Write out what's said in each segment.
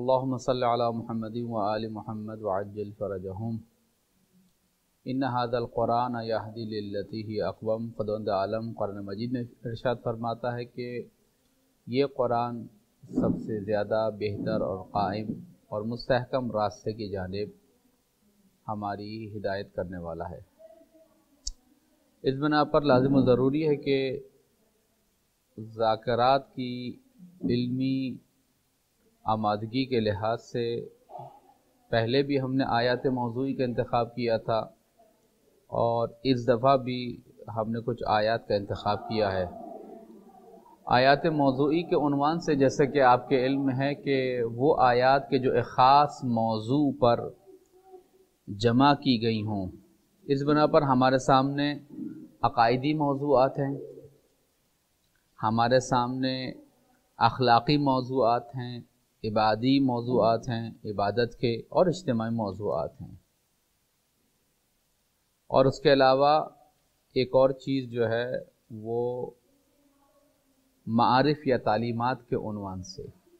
अल्लाहुम्मा सल्लि अला मुहम्मद व आलि मुहम्मद व अज्जिल फरजहुम इन्ना हाज़ल क़ुरान यहदी लिल्लती ही अक़वम। ख़ुदावंद आलम क़ुरान मजीद में इरशाद फरमाता है कि ये कुरान सबसे ज़्यादा बेहतर और कायम और मुस्तहकम रास्ते की जानिब हमारी हिदायत करने वाला है। इस बिना पर लाज़िम व ज़रूरी है कि ज़ाकिरात की इल्मी आमादगी के लिहाज से पहले भी हमने आयात मौज़ूई का इंतख़ाब किया था और इस दफ़ा भी हमने कुछ आयात का इंतख़ाब किया है। आयात मौज़ूई के उन्वान से जैसे कि आपके इल्म है कि वो आयात के जो एक ख़ास मौज़ू पर जमा की गई हों। इस बिना पर हमारे सामने अक़ाइदी मौज़ूआत हैं, हमारे सामने अखलाक़ी मौज़ूआत हैं, इबादी मौज़ूआत हैं, इबादत के और इज्तिमाई मौज़ूआत हैं। और उसके अलावा एक और चीज़ जो है वो मारिफ़ या तालीमात के उन्वान से।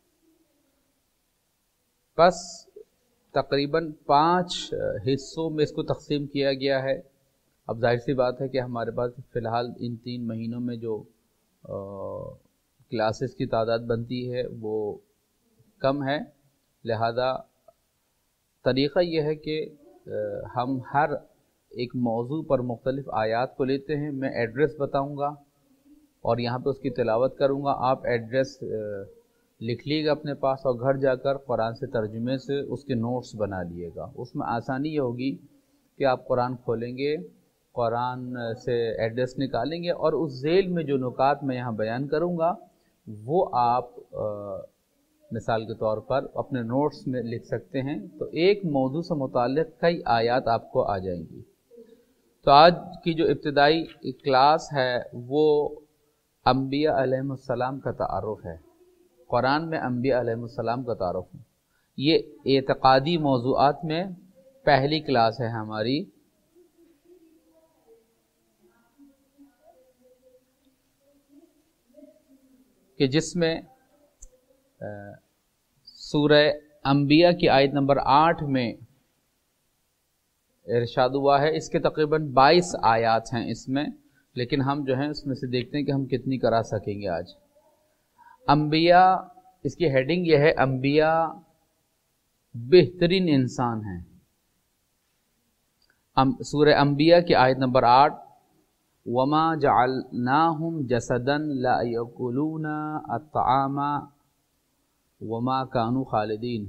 बस तकरीबन 5 हिस्सों में इसको तक़सीम किया गया है। अब जाहिर सी बात है कि हमारे पास फ़िलहाल इन 3 महीनों में जो क्लासेस की तादाद बनती है वो कम है, लिहाजा तरीक़ा ये है कि हम हर एक मौजू पर मुख्तलिफ़ आयात को लेते हैं। मैं एड्रेस बताऊंगा और यहाँ पे उसकी तिलावत करूँगा। आप एड्रेस लिख लीजिएगा अपने पास और घर जाकर कुरान से तर्जुमे से उसके नोट्स बना लिएगा। उसमें आसानी ये होगी कि आप कुरान खोलेंगे, कुरान से एड्रेस निकालेंगे और उस झेल में जो नुकात मैं यहाँ बयान करूँगा वो आप मिसाल के तौर पर अपने नोट्स में लिख सकते हैं। तो एक मौजू से मुताल्लिक़ कई आयात आपको आ जाएंगी। तो आज की जो इब्तिदाई क्लास है वो अंबिया अलैहिमुस्सलाम का तारुफ़ है। कुरान में अंबिया अलैहिमुस्सलाम का तारुफ़ है। ये एतक़ादी मौज़ूआत में पहली क्लास है हमारी। कि जिसमें सूरह अंबिया की आयत नंबर 8 में इरशाद हुआ है। इसके तकरीबन 22 आयात हैं इसमें, लेकिन हम जो हैं उसमें से देखते हैं कि हम कितनी करा सकेंगे आज। अंबिया, इसकी हेडिंग यह है अंबिया बेहतरीन इंसान हैं। सूरह अंबिया की आयत नंबर 8, वमा जअलनाहुम जसदन ला यअकुलूना अत्तआमा वमा कानू खालिदीन।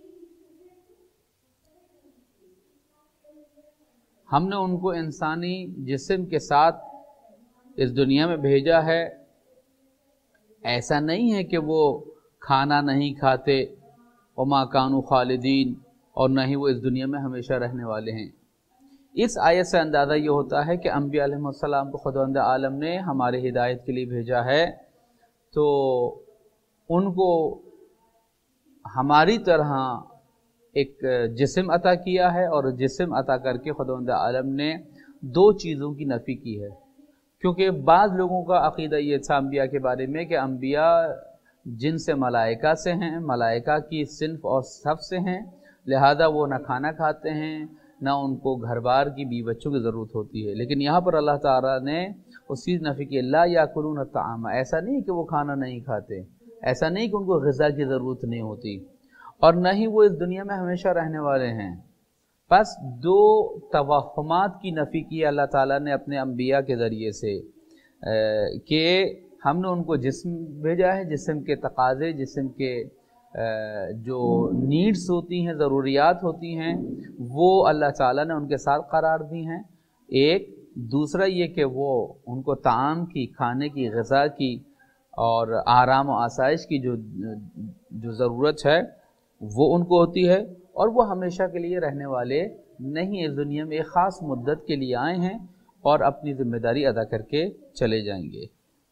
हमने उनको इंसानी जिस्म के साथ इस दुनिया में भेजा है। ऐसा नहीं है कि वो खाना नहीं खाते, वमा कानू खालिदीन, और न ही वो इस दुनिया में हमेशा रहने वाले हैं। इस आयत से अंदाज़ा ये होता है कि अंबिया अलैहिस्सलाम को खुदावंद आलम ने हमारे हिदायत के लिए भेजा है, तो उनको हमारी तरह एक जिस्म अता किया है और जिस्म अता करके खुदावंद आलम ने 2 चीज़ों की नफ़ी की है। क्योंकि बाज़ लोगों का अक़ीदा ये था अंबिया के बारे में कि अंबिया जिन से मलाइका से हैं, मलाइका की सिन्फ़ और सफ़ से हैं, लिहाजा वो ना खाना खाते हैं, ना उनको घर बार की बीवी बच्चों की ज़रूरत होती है। लेकिन यहाँ पर अल्लाह ताला ने उस चीज़ नफ़ी की, ला याकुलून अत्तआमा। ऐसा नहीं कि वो खाना नहीं खाते, ऐसा नहीं कि उनको ग़िज़ा की ज़रूरत नहीं होती, और न ही वो इस दुनिया में हमेशा रहने वाले हैं। बस 2 तवहुमात की नफ़ी की अल्लाह ताला ने अपने अंबिया के ज़रिए से कि हमने उनको जिस्म भेजा है, जिस्म के तकाज़े, जिस्म के जो नीड्स होती हैं, ज़रूरियात होती हैं, वो अल्लाह ताला ने उनके साथ करार दी हैं। एक दूसरा ये कि वो उनको ताम की, खाने की, ग़िज़ा की और आराम और आसाइश की जो ज़रूरत है वो उनको होती है, और वो हमेशा के लिए रहने वाले नहीं। इस दुनिया में एक ख़ास मुद्दत के लिए आए हैं और अपनी ज़िम्मेदारी अदा करके चले जाएंगे।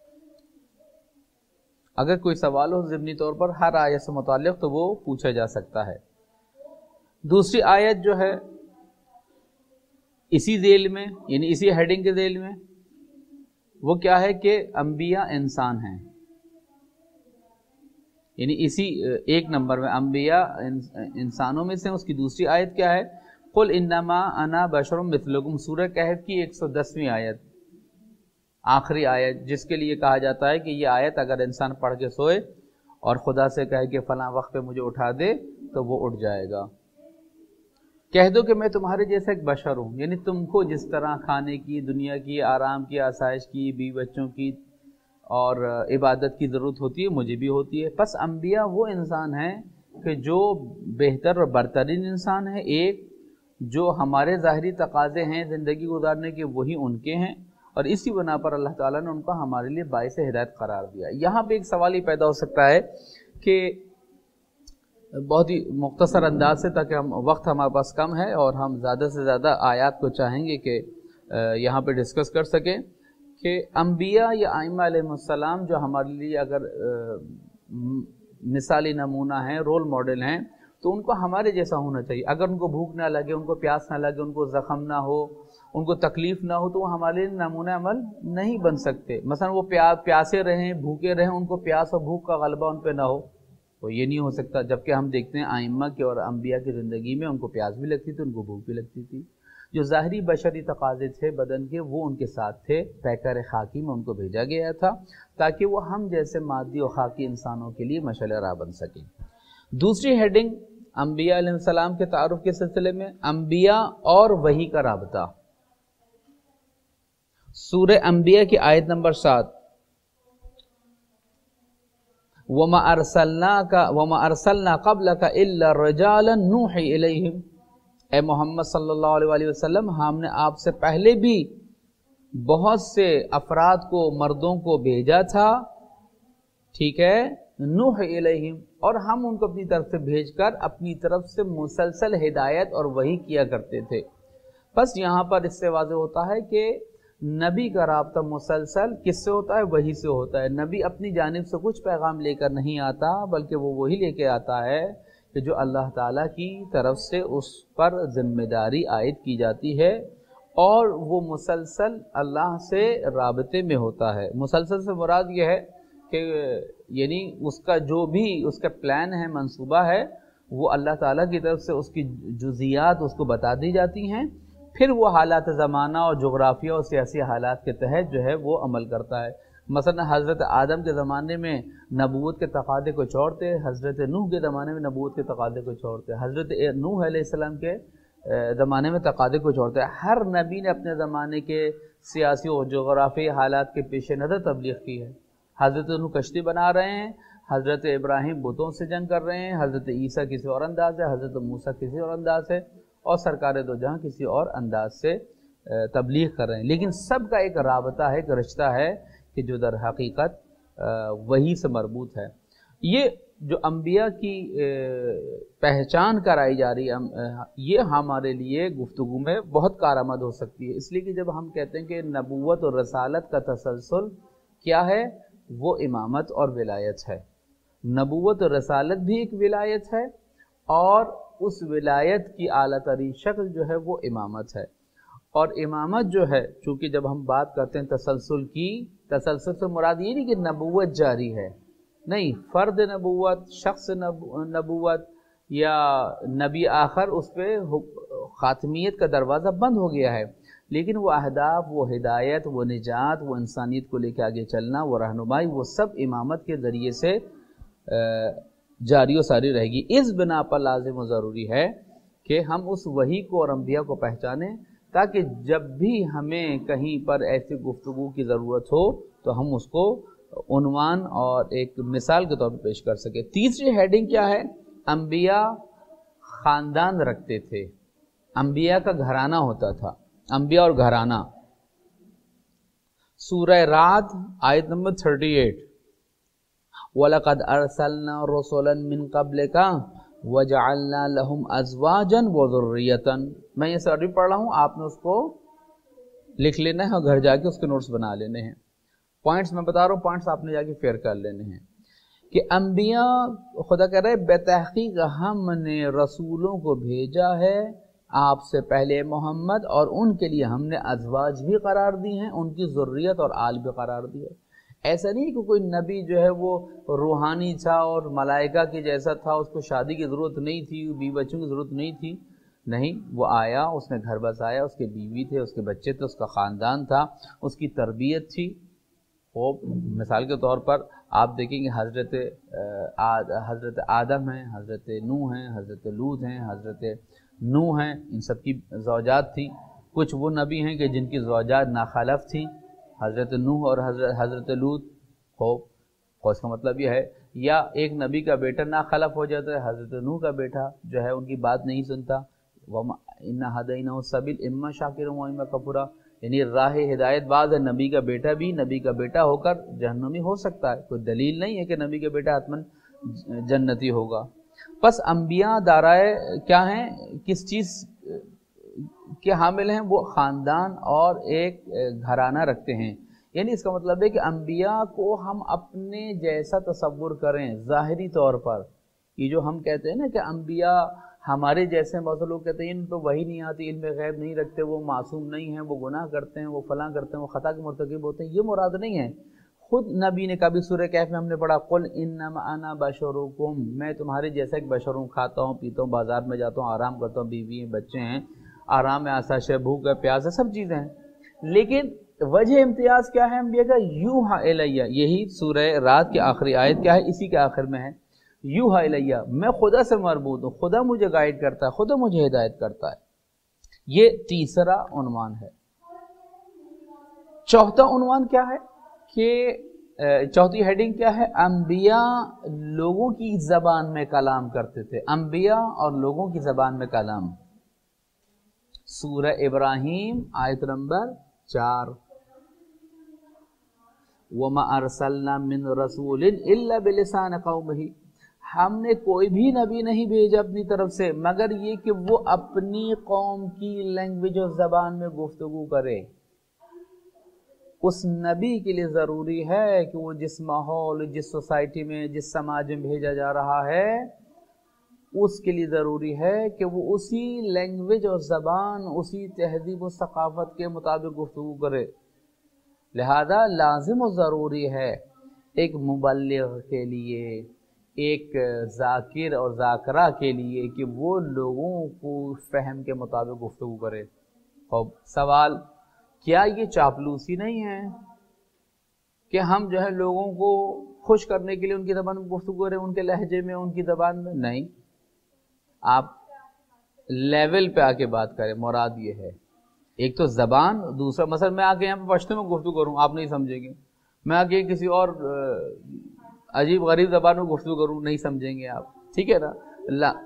अगर कोई सवाल हो ज़िमनी तौर पर हर आयत से मुताल्लिक़ तो वो पूछा जा सकता है। दूसरी आयत जो है इसी ज़ेल में, यानी इसी हेडिंग के ज़ेल में, वो क्या है कि अंबिया इंसान हैं। یعنی اسی ایک نمبر میں انبیاء انسانوں میں سے. اس کی دوسری آیت کیا ہے؟ قل انما انا بشر مثلکم، سورہ کہف کی 110ویں آیت، آخری آیت، جس کے لیے کہا جاتا ہے کہ یہ آیت اگر انسان پڑھ کے سوئے اور خدا سے کہے کہ فلاں وقت پہ مجھے اٹھا دے تو وہ اٹھ جائے گا. کہہ دو کہ میں تمہارے جیسا ایک بشر ہوں، یعنی تم کو جس طرح کھانے کی، دنیا کی، آرام کی، آسائش کی، بیوی بچوں کی اور عبادت کی ضرورت ہوتی ہے، مجھے بھی ہوتی ہے. پس انبیاء وہ انسان ہیں کہ جو بہتر اور برترین انسان ہیں، ایک جو ہمارے ظاہری تقاضے ہیں زندگی گزارنے کے وہی ان کے ہیں، اور اسی بنا پر اللہ تعالیٰ نے ان کو ہمارے لیے باعث ہدایت قرار دیا. یہاں پہ ایک سوال ہی پیدا ہو سکتا ہے کہ بہت ہی مختصر انداز سے، تاکہ وقت ہمارے پاس کم ہے اور ہم زیادہ سے زیادہ آیات کو چاہیں گے کہ یہاں پہ ڈسکس کر سکیں، کہ انبیاء یا ائمہ علیہ السلام جو ہمارے لیے اگر مثالی نمونہ ہیں، رول ماڈل ہیں، تو ان کو ہمارے جیسا ہونا چاہیے. اگر ان کو بھوک نہ لگے، ان کو پیاس نہ لگے، ان کو زخم نہ ہو، ان کو تکلیف نہ ہو، تو وہ ہمارے لیے نمونہ عمل نہیں بن سکتے. مثلا وہ پیاسے رہیں، بھوکے رہیں، ان کو پیاس اور بھوک کا غلبہ ان پہ نہ ہو، تو یہ نہیں ہو سکتا. جبکہ ہم دیکھتے ہیں ائمہ کی اور انبیاء کی زندگی میں ان کو پیاس بھی لگتی تھی، ان کو بھوک بھی لگتی تھی. جو ظاہری بشری تقاضے تھے بدن کے، وہ ان کے ساتھ تھے. پیکر خاکی میں ان کو بھیجا گیا تھا تاکہ وہ ہم جیسے مادی و خاکی انسانوں کے لیے مشعل راہ بن سکیں. دوسری ہیڈنگ انبیاء علیہ السلام کے تعارف کے سلسلے میں، انبیاء اور وحی کا رابطہ. سورہ انبیاء کی آیت نمبر 7، وَمَا أَرْسَلْنَا قَبْلَكَ إِلَّا رِجَالًا نُوحِي إِلَيْهِمْ، اے محمد صلی اللہ علیہ وسلم، ہم نے آپ سے پہلے بھی بہت سے افراد کو، مردوں کو بھیجا تھا، ٹھیک ہے، نوح الیہم، اور ہم ان کو اپنی طرف سے بھیج کر اپنی طرف سے مسلسل ہدایت اور وحی کیا کرتے تھے. بس یہاں پر اس سے واضح ہوتا ہے کہ نبی کا رابطہ مسلسل کس سے ہوتا ہے؟ وحی سے ہوتا ہے. نبی اپنی جانب سے کچھ پیغام لے کر نہیں آتا، بلکہ وہ وہی لے کے آتا ہے کہ جو اللہ تعالیٰ کی طرف سے اس پر ذمہ داری عائد کی جاتی ہے، اور وہ مسلسل اللہ سے رابطے میں ہوتا ہے. مسلسل سے مراد یہ ہے کہ یعنی اس کا جو بھی اس کا پلان ہے، منصوبہ ہے، وہ اللہ تعالیٰ کی طرف سے اس کی جزیات اس کو بتا دی جاتی ہیں، پھر وہ حالات زمانہ اور جغرافیہ اور سیاسی حالات کے تحت جو ہے وہ عمل کرتا ہے. مثلا حضرت آدم کے زمانے میں نبوت کے تقاضے کو چھوڑتے، حضرت نوح کے زمانے میں نبوت کے تقاضے کو چھوڑتے، حضرت نوح علیہ السلام کے زمانے میں تقاضے کو چھوڑتے. ہر نبی نے اپنے زمانے کے سیاسی اور جغرافی حالات کے پیش نظر تبلیغ کی ہے. حضرت نوح کشتی بنا رہے ہیں، حضرت ابراہیم بتوں سے جنگ کر رہے ہیں، حضرت عیسیٰ کسی اور انداز ہے، حضرت موسیٰ کسی اور انداز ہے، اور سرکار دو جہاں کسی اور انداز سے تبلیغ کر رہے ہیں. لیکن سب کا ایک رابطہ ہے، ایک رشتہ ہے کہ جو در حقیقت وحی سے مربوط ہے. یہ جو انبیاء کی پہچان کرائی جا رہی ہے، یہ ہمارے لیے گفتگو میں بہت کارآمد ہو سکتی ہے. اس لیے کہ جب ہم کہتے ہیں کہ نبوت اور رسالت کا تسلسل کیا ہے، وہ امامت اور ولایت ہے. نبوت اور رسالت بھی ایک ولایت ہے، اور اس ولایت کی اعلیٰ ترین شکل جو ہے وہ امامت ہے. اور امامت جو ہے، چونکہ جب ہم بات کرتے ہیں تسلسل کی، تسلسل سے مراد یہ نہیں کہ نبوت جاری ہے، نہیں، فرد نبوت، شخص نبوت یا نبی آخر، اس پہ خاتمیت کا دروازہ بند ہو گیا ہے. لیکن وہ اہداف، وہ ہدایت، وہ نجات، وہ انسانیت کو لے کے آگے چلنا، وہ رہنمائی، وہ سب امامت کے ذریعے سے جاری و ساری رہے گی. اس بنا پر لازم و ضروری ہے کہ ہم اس وحی کو اور انبیاء کو پہچانیں، تاکہ جب بھی ہمیں کہیں پر ایسی گفتگو کی ضرورت ہو تو ہم اس کو عنوان اور ایک مثال کے طور پر پیش کر سکیں. تیسری ہیڈنگ کیا ہے؟ انبیاء خاندان رکھتے تھے، انبیاء کا گھرانہ ہوتا تھا. انبیاء اور گھرانہ، سورہ رعد آیت نمبر 38، وَلَقَدْ أَرْسَلْنَا رُسُلًا مِّن قَبْلِكَ وَجَعَلْنَا لَهُمْ أَزْوَاجًا وَذُرِّيَّةً. میں یہ سر بھی پڑھ رہا ہوں، آپ نے اس کو لکھ لینا ہے اور گھر جا کے اس کے نوٹس بنا لینے ہیں. پوائنٹس میں بتا رہا ہوں، پوائنٹس آپ نے جا کے فیئر کر لینے ہیں. کہ انبیاء، خدا کہہ رہے بے تحقیق ہم نے رسولوں کو بھیجا ہے آپ سے پہلے محمد، اور ان کے لیے ہم نے ازواج بھی قرار دی ہیں، ان کی ذریت اور آل بھی قرار دی ہے. ایسا نہیں کہ کوئی نبی جو ہے وہ روحانی تھا اور ملائکہ کے جیسا تھا، اس کو شادی کی ضرورت نہیں تھی، بیوی بچوں کی ضرورت نہیں تھی. نہیں، وہ آیا، اس نے گھر بسایا، اس کے بیوی تھے، اس کے بچے تھے، اس کا خاندان تھا، اس کی تربیت تھی. مثال کے طور پر آپ دیکھیں گے حضرت آدم ہیں، حضرت نوح ہیں، حضرت لوط ہیں، حضرت نوح ہیں، ان سب کی زوجات تھیں. کچھ وہ نبی ہیں کہ جن کی زوجات ناخلف تھیں، حضرت نوح اور حضرت لوط. اس کا مطلب یہ ہے، یا ایک نبی کا بیٹا ناخلف ہو جاتا ہے، حضرت نوح کا بیٹا جو ہے ان کی بات نہیں سنتا. اِنَّا هَدَيْنَاهُ السَّبِيلَ إِمَّا شَاكِرًا وَإِمَّا كَفُورًا، یعنی راہ ہدایت باز ہے. نبی کا بیٹا بھی نبی کا بیٹا ہو کر جہنمی ہو سکتا ہے، کوئی دلیل نہیں ہے کہ نبی کا بیٹا حتماً جنتی ہوگا. پس انبیاء دارائے کیا ہیں، کس چیز کے حامل ہیں؟ وہ خاندان اور ایک گھرانہ رکھتے ہیں. یعنی اس کا مطلب ہے کہ انبیاء کو ہم اپنے جیسا تصور کریں ظاہری طور پر. یہ جو ہم کہتے ہیں نا کہ انبیاء ہمارے جیسے ہیں، بہت سے لوگ کہتے ہیں ان پہ وحی نہیں آتی، علم غیب نہیں رکھتے، وہ معصوم نہیں ہیں، وہ گناہ کرتے ہیں، وہ فلاں کرتے ہیں، وہ خطا کے مرتکب ہوتے ہیں. یہ مراد نہیں ہے. خود نبی نے کبھی سورہ کہف میں ہم نے پڑھا قل انما انا بشرکم، میں تمہارے جیسا ایک بشر ہوں، کھاتا ہوں پیتا ہوں، بازار میں جاتا ہوں، آرام کرتا ہوں، بیوی ہیں، بچے ہیں، آرام ہے، آسائش ہے، بھوک ہے، پیاس ہے، سب چیزیں ہیں. لیکن وجہ امتیاز کیا ہے انبیاء کا؟ یوحا الیہ. یہی سورہ رات کی آخری آیت کیا ہے؟ اسی کے آخر میں ہے یوحا الیہ، میں خدا سے مربوط ہوں، خدا مجھے گائیڈ کرتا ہے، خدا مجھے ہدایت کرتا ہے. یہ تیسرا عنوان ہے. چوتھا عنوان کیا ہے کہ چوتھی ہیڈنگ کیا ہے؟ انبیاء لوگوں کی زبان میں کلام کرتے تھے. انبیاء اور لوگوں کی زبان میں کلام. سورہ ابراہیم آیت نمبر 4، وَمَا أَرْسَلْنَا مِن رَسُولٍ إِلَّا بِلِسَانِ قَوْمِهِ، ہم نے کوئی بھی نبی نہیں بھیجا اپنی طرف سے مگر یہ کہ وہ اپنی قوم کی لینگویج اور زبان میں گفتگو کرے. اس نبی کے لیے ضروری ہے کہ وہ جس ماحول، جس سوسائٹی میں، جس سماج میں بھیجا جا رہا ہے، اس کے لیے ضروری ہے کہ وہ اسی لینگویج اور زبان، اسی تہذیب و ثقافت کے مطابق گفتگو کرے. لہذا لازم و ضروری ہے ایک مبلغ کے لیے، ایک ذاکر اور ذاکرہ کے لیے کہ وہ لوگوں کو فہم کے مطابق گفتگو کرے. اب سوال، کیا یہ چاپلوسی نہیں ہے کہ ہم جو ہے لوگوں کو خوش کرنے کے لیے ان کی زبان میں گفتگو کریں، ان کے لہجے میں، ان کی زبان میں؟ نہیں، آپ لیول پہ آ کے بات کریں. مراد یہ ہے ایک تو زبان، دوسرا مثلا میں آ کے یہاں پہ پشتو میں گفتگو کروں، آپ نہیں سمجھیں گے. میں آ کے کسی اور عجیب غریب زبان میں گفتگو کروں، نہیں سمجھیں گے آپ. ٹھیک ہے نا؟ اللہ.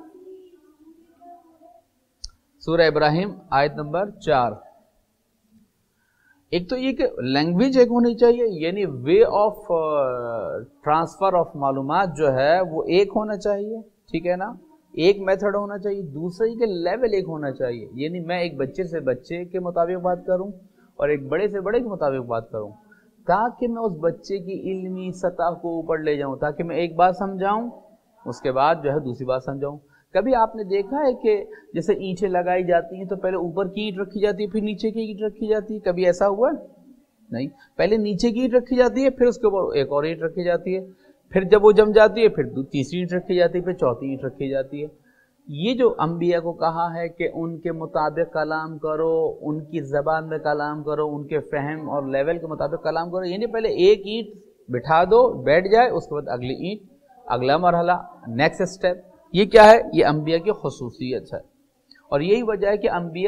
سورہ ابراہیم آیت نمبر 4. ایک تو یہ کہ لینگویج ایک ہونی چاہیے، یعنی وے آف ٹرانسفر آف معلومات جو ہے وہ ایک ہونا چاہیے. ٹھیک ہے نا؟ ایک میتھڈ ہونا چاہیے. دوسرا یہ کہ لیول ایک ہونا چاہیے، یعنی میں ایک بچے سے بچے کے مطابق بات کروں اور ایک بڑے سے بڑے کے مطابق بات کروں، تاکہ میں اس بچے کی علمی سطح کو اوپر لے جاؤں، تاکہ میں ایک بات سمجھاؤں اس کے بعد جو ہے دوسری بات سمجھاؤں. کبھی آپ نے دیکھا ہے کہ جیسے اینٹیں لگائی جاتی ہیں تو پہلے اوپر کی اینٹ رکھی جاتی ہے پھر نیچے کی اینٹ رکھی جاتی ہے؟ کبھی ایسا ہوا ہے؟ نہیں، پہلے نیچے کی اینٹ رکھی جاتی ہے، پھر اس کے اوپر ایک اور اینٹ رکھی جاتی ہے، پھر جب وہ جم جاتی ہے پھر تیسری اینٹ رکھی جاتی ہے، پھر چوتھی اینٹ رکھی جاتی ہے. یہ جو انبیاء کو کہا ہے کہ ان کے مطابق کلام کرو، ان کی زبان میں کلام کرو، ان کے فہم اور لیول کے مطابق کلام کرو، یعنی پہلے ایک اینٹ بٹھا دو، بیٹھ جائے، اس کے بعد اگلی اینٹ، اگلا مرحلہ، نیکسٹ اسٹیپ. یہ کیا ہے؟ یہ انبیاء کی خصوصیت ہے. اور یہی وجہ ہے کہ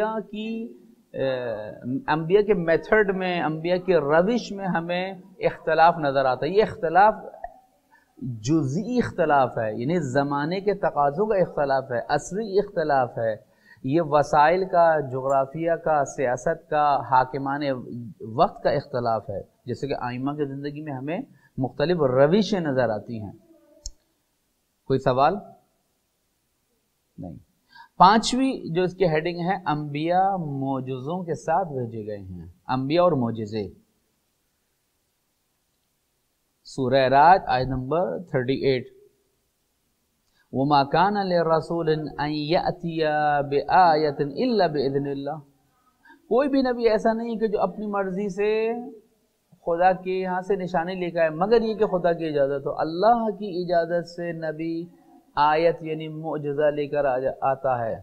انبیاء کے میتھڈ میں، انبیاء کی روش میں ہمیں اختلاف نظر آتا ہے. یہ اختلاف جزئی اختلاف ہے، یعنی زمانے کے تقاضوں کا اختلاف ہے، عصری اختلاف ہے. یہ وسائل کا، جغرافیہ کا، سیاست کا، حاکمان وقت کا اختلاف ہے. جیسے کہ ائمہ کی زندگی میں ہمیں مختلف روشیں نظر آتی ہیں. کوئی سوال؟ نہیں. پانچویں جو اس کی ہیڈنگ ہے، انبیاء معجزوں کے ساتھ بھیجے گئے ہیں. انبیاء اور معجزے. سورہ رعد آیت نمبر 38، وَمَا كَانَ لِرَسُولٍ أَن يَأْتِيَ بِآيَةٍ إِلَّا بِإِذْنِ اللَّهِ. کوئی بھی نبی ایسا نہیں کہ جو اپنی مرضی سے خدا کے یہاں سے نشانی لے کے آئے، مگر یہ کہ خدا کی اجازت ہو۔ اللہ کی اجازت سے نبی آیت یعنی معجزہ لے کر آتا ہے۔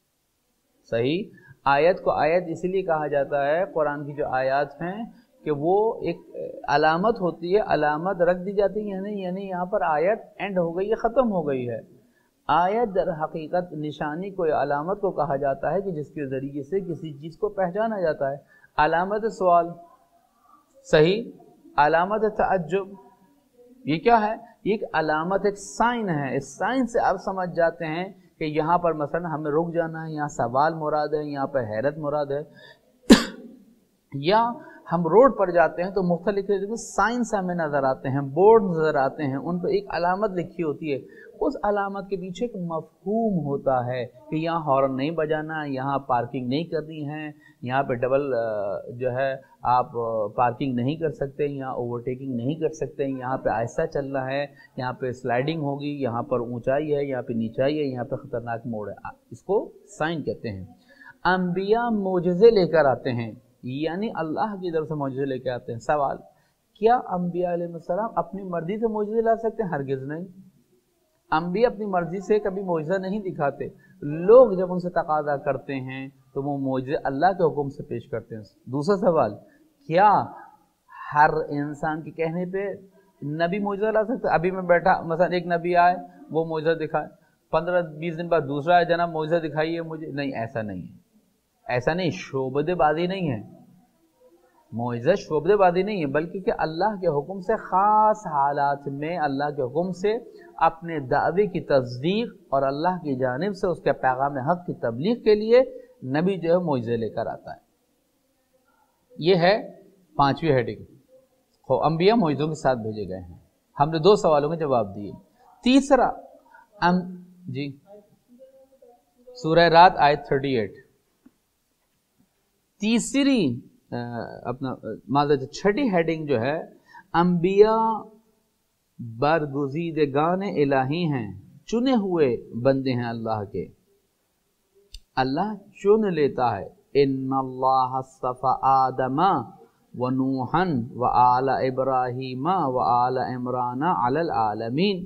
صحیح، آیت کو آیت اسی لیے کہا جاتا ہے، قرآن کی جو آیات ہیں کہ وہ ایک علامت ہوتی ہے، علامت رکھ دی جاتی ہے، یعنی یہاں پر آیت اینڈ ہو گئی ہے، ختم ہو گئی ہے۔ آیت در حقیقت نشانی کو، علامت کو کہا جاتا ہے کہ جس کے ذریعے سے کسی چیز کو پہچانا جاتا ہے۔ علامت سوال، صحیح، علامت تعجب، یہ کیا ہے؟ یہ ایک علامت، ایک سائن ہے۔ اس سائن سے آپ سمجھ جاتے ہیں کہ یہاں پر مثلا ہمیں رک جانا ہے، یہاں سوال مراد ہے، یہاں پہ حیرت مراد ہے۔ یا ہم روڈ پر جاتے ہیں تو مختلف سائنس ہمیں نظر آتے ہیں، بورڈ نظر آتے ہیں، ان پہ ایک علامت لکھی ہوتی ہے، اس علامت کے پیچھے ایک مفہوم ہوتا ہے کہ یہاں ہارن نہیں بجانا، یہاں پارکنگ نہیں کرنی ہے، یہاں پہ ڈبل جو ہے آپ پارکنگ نہیں کر سکتے، یہاں اوورٹیکنگ نہیں کر سکتے، یہاں پہ آہستہ چلنا ہے، یہاں پہ سلائڈنگ ہوگی، یہاں پر اونچائی ہے، یہاں پہ نیچائی ہے، یہاں پہ خطرناک موڑ ہے۔ اس کو سائن کہتے ہیں۔ انبیاء معجزے لے کر آتے ہیں، یعنی اللہ کی طرف سے معجزے لے کے آتے ہیں۔ سوال، کیا انبیاء علیہ السلام اپنی مرضی سے معجزے لا سکتے ہیں؟ ہرگز نہیں۔ انبیاء اپنی مرضی سے کبھی معجزہ نہیں دکھاتے، لوگ جب ان سے تقاضا کرتے ہیں تو وہ معجزے اللہ کے حکم سے پیش کرتے ہیں۔ دوسرا سوال، کیا ہر انسان کے کہنے پہ نبی معجزہ لا سکتا ہے؟ ابھی میں بیٹھا، مثلا ایک نبی آئے، وہ معجزہ دکھائے، 15-20 دن بعد دوسرا آئے، جناب معجزہ دکھائیے مجھے، نہیں، ایسا نہیں ہے، ایسا نہیں، شعبدے بازی نہیں ہے، معجزہ شعبدے بازی نہیں ہے، بلکہ کہ اللہ کے حکم سے خاص حالات میں اللہ کے حکم سے اپنے دعوے کی تصدیق اور اللہ کی جانب سے اس کے پیغام حق کی تبلیغ کے لیے نبی جو ہے معجزے لے کر آتا ہے۔ یہ ہے 5ویں ہیڈنگ، انبیاء معجزوں کے ساتھ بھیجے گئے ہیں۔ ہم نے 2 سوالوں کے جواب دیے۔ تیسرا جی سورہ رات آیت 38، تیسری اپنا ماذا 6ٹھی ہیڈنگ جو ہے، انبیاء برگزیدگان الہی ہیں، چنے ہوئے بندے ہیں اللہ کے، اللہ چن لیتا ہے۔ ان اللہ اصطفى آدم ونوحا وآل ابراہیم وآل عمران علی العالمین۔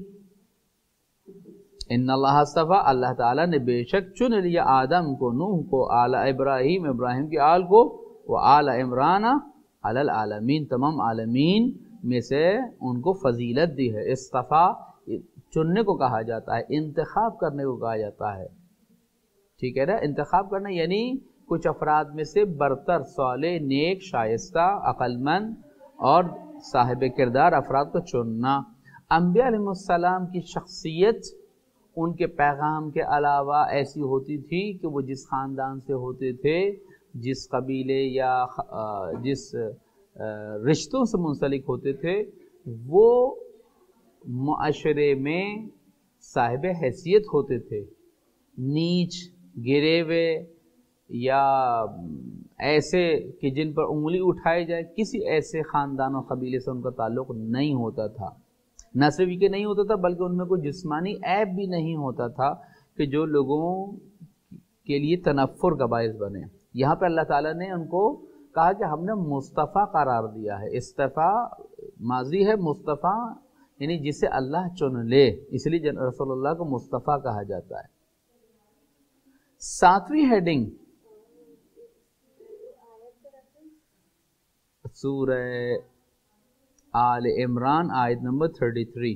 ان اللہ اصطفى، اللہ تعالیٰ نے بے شک چن لیا آدم کو، نوح کو، آل ابراہیم، ابراہیم کی آل کو، وآل عمران علی العالمین، تمام عالمین میں سے ان کو فضیلت دی ہے۔ اصطفیٰ چننے کو کہا جاتا ہے، انتخاب کرنے کو کہا جاتا ہے، ٹھیک ہے نا؟ انتخاب کرنا یعنی کچھ افراد میں سے برتر، صالح، نیک، شائستہ، عقل مند اور صاحب کردار افراد کو چننا۔ انبیاء علیہ السلام کی شخصیت ان کے پیغام کے علاوہ ایسی ہوتی تھی کہ وہ جس خاندان سے ہوتے تھے، جس قبیلے یا جس رشتوں سے منسلک ہوتے تھے، وہ معاشرے میں صاحب حیثیت ہوتے تھے، نیچ، گرے ہوئے یا ایسے کہ جن پر انگلی اٹھائی جائے، کسی ایسے خاندان اور قبیلے سے ان کا تعلق نہیں ہوتا تھا۔ نہ صرف یہ کہ نہیں ہوتا تھا بلکہ ان میں کوئی جسمانی عیب بھی نہیں ہوتا تھا کہ جو لوگوں کے لیے تنفر کا باعث بنے۔ یہاں پہ اللہ تعالیٰ نے ان کو کہا کہ ہم نے مصطفیٰ قرار دیا ہے۔ استفاء ماضی ہے، مصطفیٰ یعنی جسے اللہ چن لے، اس لیے رسول اللہ کو مصطفیٰ کہا جاتا ہے۔ 7ویں ہیڈنگ سورہ آل عمران آیت نمبر 33۔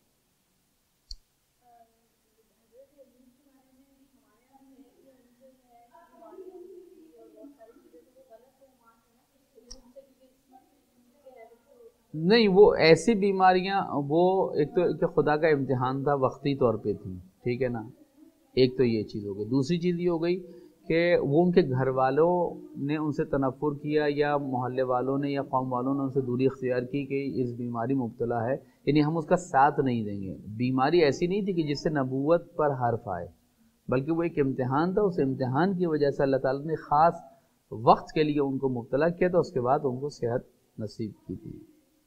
نہیں، وہ ایسی بیماریاں، وہ ایک تو خدا کا امتحان تھا، وقتی طور پہ تھی، ٹھیک ہے نا؟ ایک تو یہ چیز ہو گئی۔ دوسری چیز یہ ہو گئی کہ وہ ان کے گھر والوں نے ان سے تنفر کیا، یا محلے والوں نے یا قوم والوں نے ان سے دوری اختیار کی کہ اس بیماری مبتلا ہے، یعنی ہم اس کا ساتھ نہیں دیں گے۔ بیماری ایسی نہیں تھی کہ جس سے نبوت پر حرف آئے، بلکہ وہ ایک امتحان تھا۔ اس امتحان کی وجہ سے اللہ تعالیٰ نے خاص وقت کے لیے ان کو مبتلا کیا تھا، اس کے بعد ان کو صحت نصیب کی تھی۔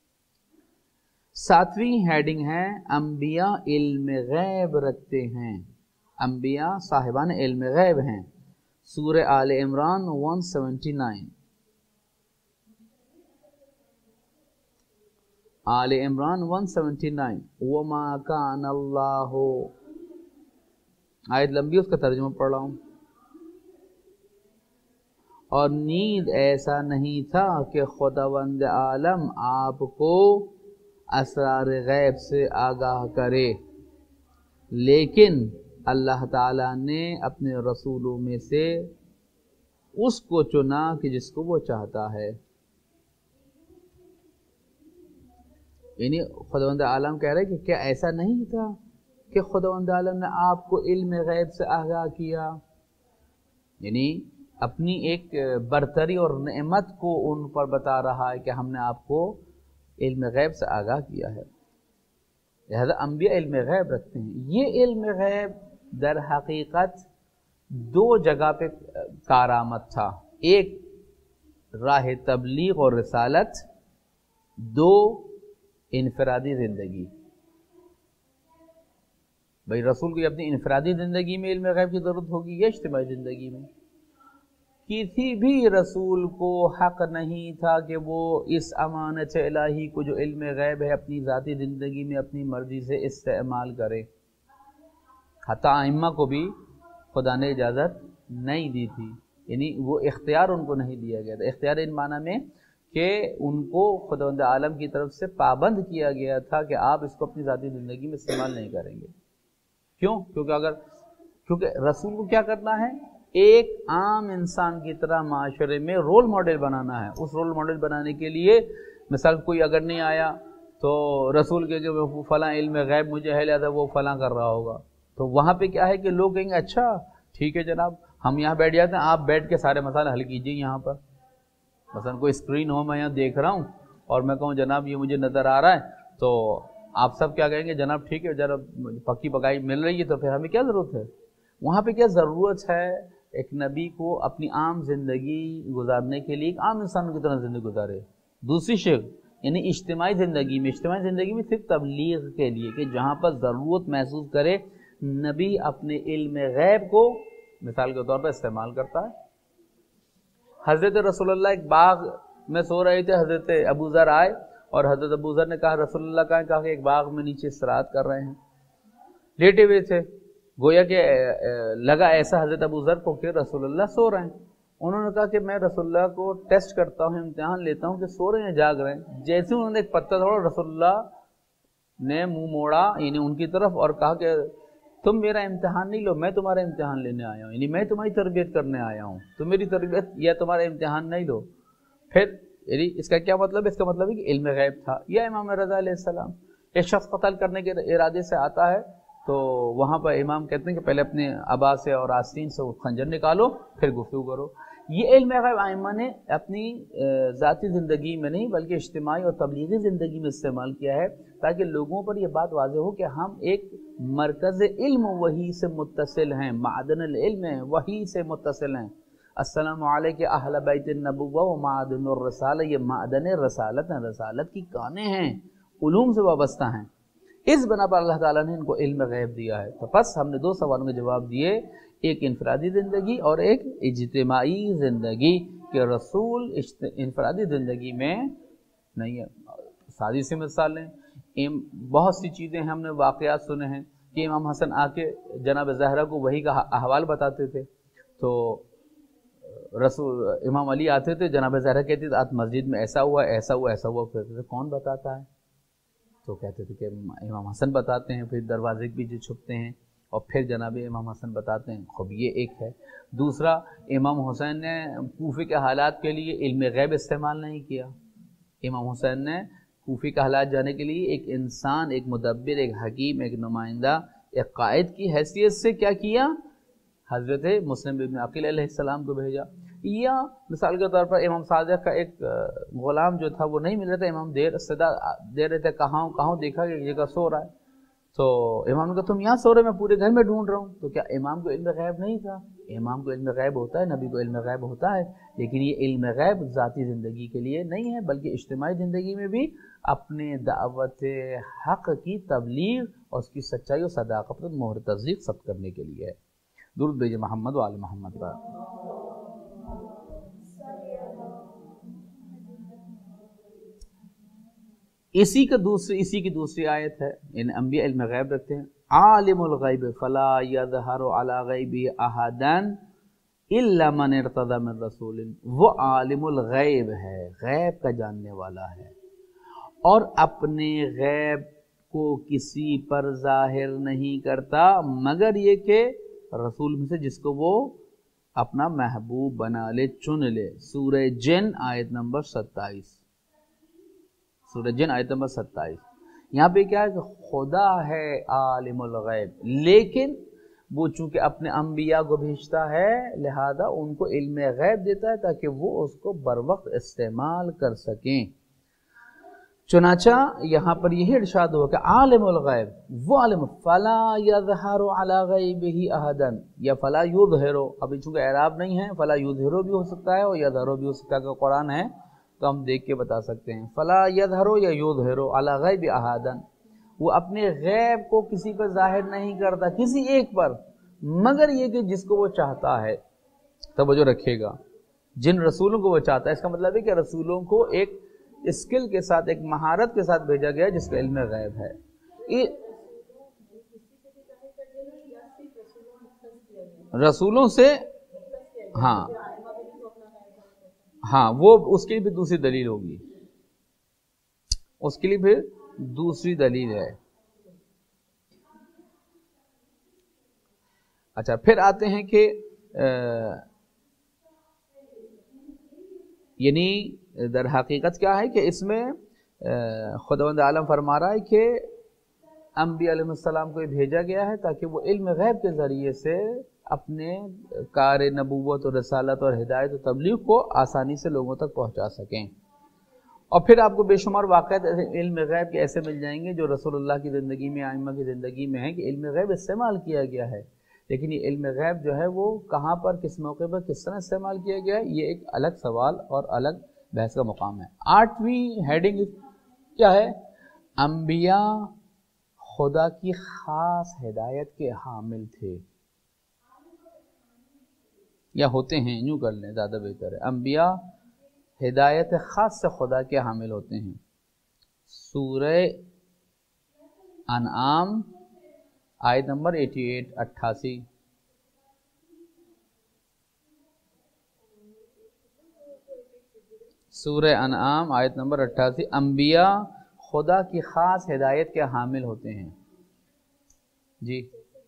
7ویں ہیڈنگ ہے انبیاء علم غیب رکھتے ہیں، انبیاء صاحبان علم غیب ہیں۔ سورہ آل عمران 179۔ आल इमरान 179 वमा कान अल्लाह, आयत लंबी उसका तर्जुमा पढ़ रहा हूँ। और नींद ऐसा नहीं था कि खुदावंद आलम आपको असरार गैब से आगाह करे, लेकिन अल्लाह ताला ने अपने रसूलों में से उसको चुना कि जिसको वो चाहता है। यानी खुदावंद आलम कह रहे कि क्या ऐसा नहीं था कि खुदावंद आलम ने आपको इल्म गैब से आगाह किया, यानी अपनी एक बरतरी और नेमत को उन पर बता रहा है कि हमने आपको इल्म गैब से आगाह किया है। लिहाजा अंबिया इल्म गैब रखते हैं। ये इल्म गैब दर हकीकत दो जगह पे कारामद था, एक राह तबलीग और रिसालत, दो इनफरादी ज़िंदगी। भाई रसूल को अपनी इनफरादी ज़िंदगी में इल्म गैब की ज़रूरत होगी या इज्तिमाई ज़िंदगी में? किसी भी रसूल को हक नहीं था कि वो इस अमानत इलाही को जो इल्म गैब है अपनी ज़ाती ज़िंदगी में अपनी मर्ज़ी से इस्तेमाल करे। हत्ता आइम्मा को भी खुदा ने इजाज़त नहीं दी थी, यानी वो इख्तियार उनको नहीं दिया गया था। इख्तियार इन माना में कि उनको खुदावंद आलम की तरफ से पाबंद किया गया था कि आप इसको अपनी ज़ाती ज़िंदगी में इस्तेमाल नहीं करेंगे। क्यों? क्योंकि रसूल को क्या करना है, एक आम इंसान की तरह माशरे में रोल मॉडल बनाना है। उस रोल मॉडल बनाने के लिए मिसाल कोई अगर नहीं आया तो रसूल के जो फलां इल्म गैब मुझे है लिया था वो फलां कर रहा होगा, तो वहाँ पे क्या है कि लोग कहेंगे अच्छा ठीक है जनाब, हम यहाँ बैठ जाते हैं, आप बैठ के सारे मसाले हल कीजिए यहाँ पर। मसलन कोई स्क्रीन हो, मैं यहाँ देख रहा हूँ और मैं कहूँ जनाब ये मुझे नज़र आ रहा है, तो आप सब क्या कहेंगे, जनाब ठीक है, जरा पक्की पकाई मिल रही है, तो फिर हमें क्या ज़रूरत है? वहाँ पे क्या ज़रूरत है एक नबी को अपनी आम ज़िंदगी गुजारने के लिए, एक आम इंसान की तरह ज़िंदगी गुजारे। दूसरी शेख यानी इज्तिमाई ज़िंदगी में सिर्फ तबलीग के लिए कि जहाँ पर ज़रूरत महसूस करे नबी अपने इल्म गैब को मिसाल के तौर पर इस्तेमाल करता है। हज़रत रसूलुल्लाह एक बाग में सो रहे थे, हज़रत अबू ज़र आए और हज़रत अबू ज़र ने कहा रसूलुल्लाह कहा कि एक बाग में नीचे इस्तराहत कर रहे हैं, लेटे हुए थे। गोया कि लगा ऐसा हज़रत अबू ज़र को कि रसूलुल्लाह सो रहे हैं। उन्होंने कहा कि मैं रसूलुल्लाह को टेस्ट करता हूँ, इम्तिहान लेता हूँ कि सो रहे हैं जाग रहे हैं। जैसे उन्होंने एक पत्ता तोड़ा, रसूलुल्लाह ने मुंह मोड़ा यानी उनकी तरफ और कहा कि तुम मेरा इम्तिहान नहीं लो, मैं तुम्हारा इम्तिहान लेने आया हूँ, यानी मैं तुम्हारी तरबियत करने आया हूँ, तुम मेरी तरबियत या तुम्हारा इम्तिहान नहीं लो। फिर यानी इसका क्या मतलब है? इसका मतलब है कि इल्म गैब था। या इमाम रज़ा अलैहिस्सलाम एक शख्स कत्ल करने के इरादे से आता है तो वहाँ पर इमाम कहते हैं कि पहले अपने अबा से और आस्तीन से खंजर निकालो फिर गुफ्तगू करो। ये इल्म गैब आइम्मा ने अपनी ज़ाती ज़िंदगी में नहीं बल्कि इज्तिमाई और तबलीगी ज़िंदगी में इस्तेमाल किया है ताकि लोगों पर यह बात वाज़ेह हो कि हम एक मरकज़ इल्म वही से मुत्तसिल हैं, मादन इल्म है वही से मुत्तसिल हैं। अस्सलामु अलैका अहल बैत नबुव्वा व मादन रसाला, ये मादन रसालत हैं, रसालत की कानें हैं, उलूम से वाबस्ता हैं। इस बना पर अल्लाह ताला ने इनको इल्म गैब दिया है। तो बस हमने दो सवालों के जवाब दिए, एक इनफरादी ज़िंदगी और एक इज्तिमाई ज़िंदगी के रसूल इनफरादी ज़िंदगी में नहीं है। सादी सी मिसालें, बहुत सी चीज़ें हमने वाक़यात सुने हैं कि इमाम हसन आके जनाब ज़हरा को वही का अहवाल बताते थे, तो रसूल इमाम अली आते थे, जनाब ज़हरा कहती थी आज मस्जिद में ऐसा हुआ ऐसा हुआ ऐसा हुआ, कहते थे कौन बताता है? तो कहते थे कि इमाम हसन बताते हैं। फिर दरवाजे के पीछे छुपते हैं और फिर जनाब इमाम हसन बताते हैं। खूब ये एक है। दूसरा, इमाम हुसैन ने कूफे के हालात के लिए इल्म गैब इस्तेमाल नहीं किया। इमाम हुसैन ने कूफे के हालात जाने के लिए एक इंसान, एक मुदब्बिर, एक हकीम, एक नुमाइंदा, एक कायद की हैसियत से क्या किया? हज़रत मुस्लिम इब्न अकील अलैहिस्सलाम को भेजा। या मिसाल के तौर पर इमाम सादिक का एक ग़ुलाम जो था वो नहीं मिल रहा था, इमाम सदा दे रहे थे, कहाँ देखा कि ये जगह सो रहा है, तो इमाम ने कहा तुम यहाँ सो रहे, मैं पूरे घर में ढूंढ रहा हूँ। तो क्या इमाम को इल्म गैब नहीं था? इमाम को इल्म गैब होता है, नबी को इल्म गैब होता है, लेकिन ये इल्म गैब ज़ाती ज़िंदगी के लिए नहीं है बल्कि इज्तिमाई ज़िंदगी में भी अपने दावत हक़ की तबलीग और उसकी सच्चाई और सदाक़त पर मोहर तस्दीक़ सब करने के लिए है। दुरूद भेजे मोहम्मद व आले मोहम्मद पर। اسی کی دوسری آیت ہے، ان انبیاء علم غیب رکھتے ہیں، عالم الغیب فلا یظہر علی غیبہ احدا الا من ارتضی من رسول، وہ عالم الغیب ہے، غیب کا جاننے والا ہے، اور اپنے غیب کو کسی پر ظاہر نہیں کرتا مگر یہ کہ رسول میں سے جس کو وہ اپنا محبوب بنا لے، چن لے۔ سورہ جن آیت نمبر 27، سورہ جن آیت نمبر 27۔ یہاں پہ کیا ہے کہ خدا ہے عالم الغیب، لیکن وہ چونکہ اپنے انبیاء کو بھیجتا ہے لہذا ان کو علم غیب دیتا ہے تاکہ وہ اس کو بر وقت استعمال کر سکیں۔ چنانچہ یہاں پر یہی ارشاد ہوا کہ عالم الغیب، وہ عالم، فلا یظہر علی غیبہ احدا، یا فلا یظہر، ابھی چونکہ اعراب نہیں ہے، فلا یظہر بھی ہو سکتا ہے اور یظہر بھی ہو سکتا ہے، کہ قرآن ہے تو ہم دیکھ کے بتا سکتے ہیں۔ فلا یظہر یا یظہر علی غیب احدا، وہ اپنے غیب کو کسی پر ظاہر نہیں کرتا، کسی ایک پر، مگر یہ کہ جس کو وہ چاہتا ہے۔ توجہ رکھیے گا، جن رسولوں کو وہ چاہتا ہے، اس کا مطلب ہے کہ رسولوں کو ایک اسکل کے ساتھ، ایک مہارت کے ساتھ بھیجا گیا جس کا علم غیب ہے۔ رسولوں سے، ہاں وہ اس کے لیے بھی دوسری دلیل ہوگی، اس کے لیے پھر دوسری دلیل ہے۔ اچھا، پھر آتے ہیں کہ یعنی در حقیقت کیا ہے کہ اس میں خداوند عالم فرما رہا ہے کہ انبیاء علیہ السلام کو یہ بھیجا گیا ہے تاکہ وہ علم غیب کے ذریعے سے اپنے کار نبوت اور رسالت اور ہدایت و تبلیغ کو آسانی سے لوگوں تک پہنچا سکیں۔ اور پھر آپ کو بے شمار واقعات علم غیب کے ایسے مل جائیں گے جو رسول اللہ کی زندگی میں، ائمہ کی زندگی میں ہیں کہ علم غیب استعمال کیا گیا ہے، لیکن یہ علم غیب جو ہے وہ کہاں پر، کس موقع پر، کس طرح استعمال کیا گیا ہے، یہ ایک الگ سوال اور الگ بحث کا مقام ہے۔ 8ویں ہیڈنگ کیا ہے؟ انبیاء خدا کی خاص ہدایت کے حامل تھے یا ہوتے ہیں، یوں کر لیں زیادہ بہتر ہے، انبیاء ہدایت خاص سے خدا کے حامل ہوتے ہیں۔ سورہ انعام آیت نمبر 88۔ سورہ انعام آیت نمبر 88، انبیاء خدا کی خاص ہدایت کے حامل ہوتے ہیں۔ جی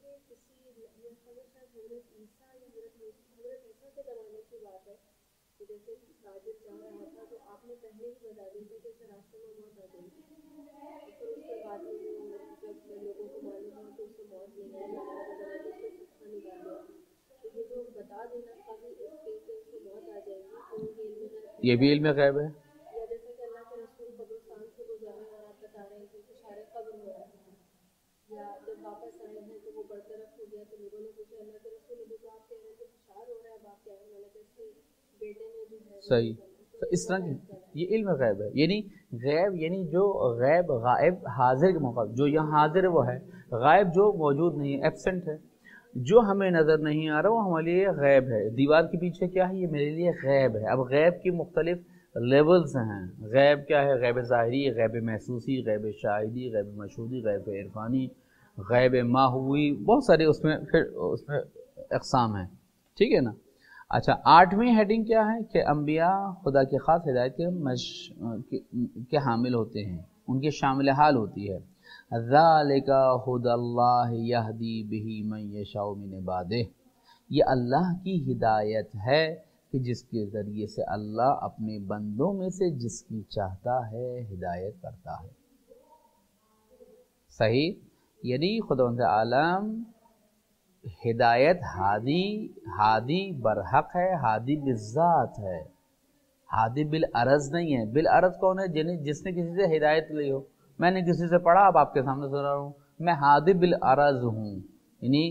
یہ بھی علم غیب ہے۔ صحیح، اس طرح یہ علم غیب ہے، یعنی غیب یعنی جو غیب غائب حاضر کے موقع، جو یہاں حاضر ہے وہ ہے، غائب جو موجود نہیں ہے، ایبسنٹ ہے، جو ہمیں نظر نہیں آ رہا وہ ہمارے لیے غیب ہے۔ دیوار کے پیچھے کیا ہے؟ یہ میرے لیے غیب ہے۔ اب غیب کی مختلف لیولز ہیں۔ غیب کیا ہے؟ غیب ظاہری، غیب محسوسی، غیب شاہدی، غیب مشہودی، غیب عرفانی، غیب ماہوی، بہت سارے اس میں اقسام ہیں، ٹھیک ہے نا۔ اچھا، 8ویں ہیڈنگ کیا ہے کہ انبیاء خدا کی خاص ہدایت کے حامل ہوتے ہیں، ان کے شامل حال ہوتی ہے۔ ذالک ھدی اللہ یہدی بہ من یشاء من عبادہ، یہ اللہ کی ہدایت ہے کہ جس کے ذریعے سے اللہ اپنے بندوں میں سے جس کی چاہتا ہے ہدایت کرتا ہے۔ صحیح، یعنی خداوند عالم ہدایت ہادی برحق ہے، ہادی بالذات ہے، ہادی بالعرض نہیں ہے۔ بالعرض کون ہے؟ جس نے کسی سے ہدایت لی ہو، میں نے کسی سے پڑھا، اب آپ کے سامنے سنا رہا ہوں، میں ہادی بالعرض ہوں، یعنی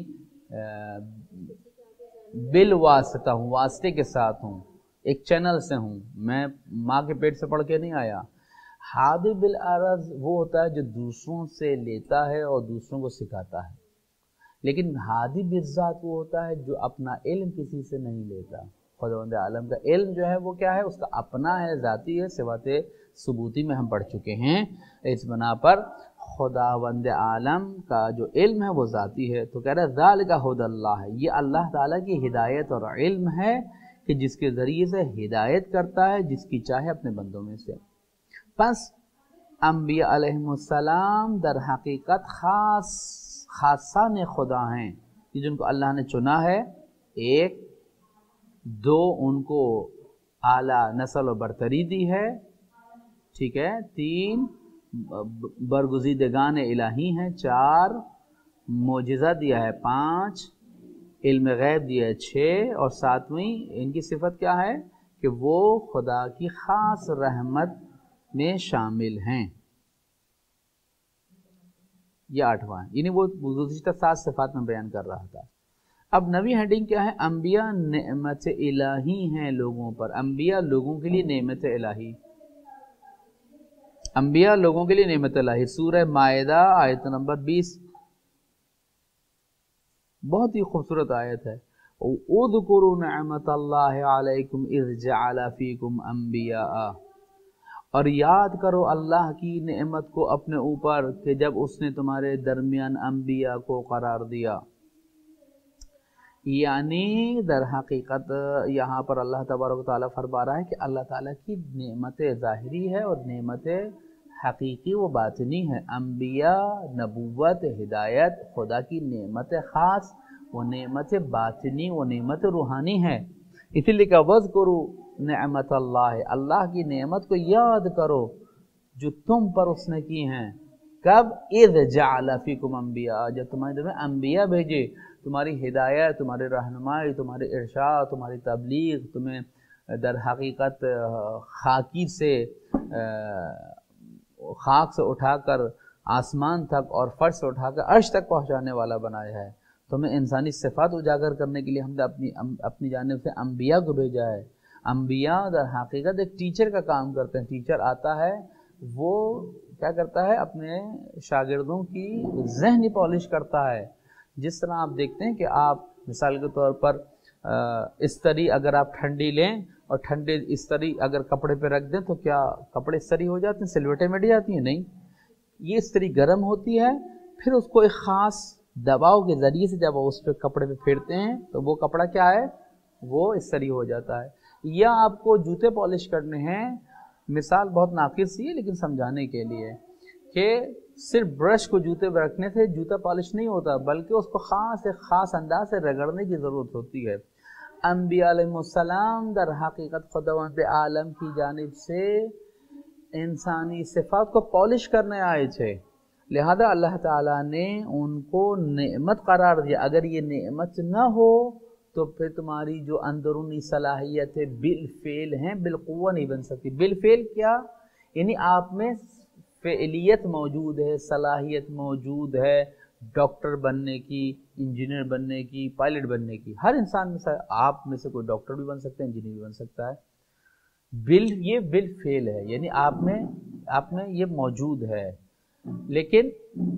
بالواسطہ ہوں، واسطے کے ساتھ ہوں، ایک چینل سے ہوں، میں ماں کے پیٹ سے پڑھ کے نہیں آیا۔ ہادی بالعرض وہ ہوتا ہے جو دوسروں سے لیتا ہے اور دوسروں کو سکھاتا ہے، لیکن ہادی بالذات وہ ہوتا ہے جو اپنا علم کسی سے نہیں لیتا، خداوند عالم کا علم جو ہے وہ کیا ہے، اس کا اپنا ہے، ذاتی ہے، صفات ثبوتی میں ہم پڑھ چکے ہیں۔ اس بنا پر خداوند عالم کا جو علم ہے وہ ذاتی ہے۔ تو کہہ رہا ہے ذالک ھدی اللہ ہے، یہ اللہ تعالیٰ کی ہدایت اور علم ہے کہ جس کے ذریعے سے ہدایت کرتا ہے جس کی چاہے اپنے بندوں میں سے۔ پس انبیاء علیہم السلام در حقیقت خاصان خدا ہیں کہ جن کو اللہ نے چنا ہے، ایک، دو، ان کو اعلیٰ نسل و برتری دی ہے، ٹھیک ہے، تین، برگزیدگان الہی ہیں، چار، معجزہ دیا ہے، پانچ، علم غیب دیا ہے، چھ، اور ساتویں ان کی صفت کیا ہے کہ وہ خدا کی خاص رحمت میں شامل ہیں۔ یہ آٹھواں ہے، یعنی وہ گزشتہ 7 صفات میں بیان کر رہا تھا۔ اب نوی ہیڈنگ کیا ہے؟ انبیاء نعمت الہی ہیں لوگوں پر، انبیاء لوگوں کے لیے نعمت الہی، انبیاء لوگوں کے لیے نعمت الہی۔ سورہ مائدہ آیت نمبر 20، بہت ہی خوبصورت آیت ہے۔ اذکروا نعمت اللہ علیکم اذ جعل فیکم انبیاء، اور یاد کرو اللہ کی نعمت کو اپنے اوپر کہ جب اس نے تمہارے درمیان انبیاء کو قرار دیا۔ یعنی در حقیقت یہاں پر اللہ تبارک و تعالیٰ فرما رہا ہے کہ اللہ تعالیٰ کی نعمت ظاہری ہے اور نعمت حقیقی و باطنی ہے۔ انبیاء، نبوت، ہدایت خدا کی نعمت خاص، وہ نعمت باطنی، وہ نعمت روحانی ہے۔ اسی لیے کہ وَاذْكُرُوا نعمت اللہ، اللہ کی نعمت کو یاد کرو جو تم پر اس نے کی ہیں۔ کب؟ اذ جعل فیکم انبیاء، جب تمہارے درمیان انبیاء بھیجے، تمہاری ہدایت، تمہاری رہنمائی، تمہاری ارشاد، تمہاری تبلیغ، تمہیں در حقیقت خاک سے اٹھا کر آسمان تک اور فرش سے اٹھا کر عرش تک پہنچانے والا بنایا ہے۔ تمہیں انسانی صفات اجاگر کرنے کے لیے ہم نے اپنی جانب سے انبیاء کو بھیجا ہے۔ انبیاء در حقیقت ایک ٹیچر کا کام کرتے ہیں۔ ٹیچر آتا ہے، وہ کیا کرتا ہے؟ اپنے شاگردوں کی ذہنی پالش کرتا ہے۔ جس طرح آپ دیکھتے ہیں کہ آپ مثال کے طور پر استری اگر آپ ٹھنڈی لیں اور ٹھنڈے استری اگر کپڑے پہ رکھ دیں تو کیا کپڑے استری ہو جاتے ہیں، سلوٹیں مٹ جاتی ہیں؟ نہیں، یہ استری گرم ہوتی ہے، پھر اس کو ایک خاص دباؤ کے ذریعے سے جب اس پہ کپڑے پہ پھیرتے ہیں تو وہ کپڑا کیا ہے؟ وہ استری ہو جاتا ہے۔ یا آپ کو جوتے پالش کرنے ہیں، مثال بہت ناقص سی ہے لیکن سمجھانے کے لیے، کہ صرف برش کو جوتے پہ رکھنے سے جوتا پالش نہیں ہوتا، بلکہ اس کو ایک خاص انداز سے رگڑنے کی ضرورت ہوتی ہے۔ انبیاء علیہ السلام در حقیقت خداوند عالم کی جانب سے انسانی صفات کو پالش کرنے آئے تھے، لہذا اللہ تعالیٰ نے ان کو نعمت قرار دیا۔ اگر یہ نعمت نہ ہو تو پھر تمہاری جو اندرونی صلاحیتیں بالفعل ہیں بالقوہ نہیں بن سکتی۔ بالفعل کیا؟ یعنی آپ میں فعلیت موجود ہے، صلاحیت موجود ہے ڈاکٹر بننے کی، انجینئر بننے کی، پائلٹ بننے کی۔ ہر انسان میں سے آپ میں سے کوئی ڈاکٹر بھی بن سکتا ہے، انجینئر بھی بن سکتا ہے۔ یہ بالفعل ہے، یعنی آپ میں یہ موجود ہے، لیکن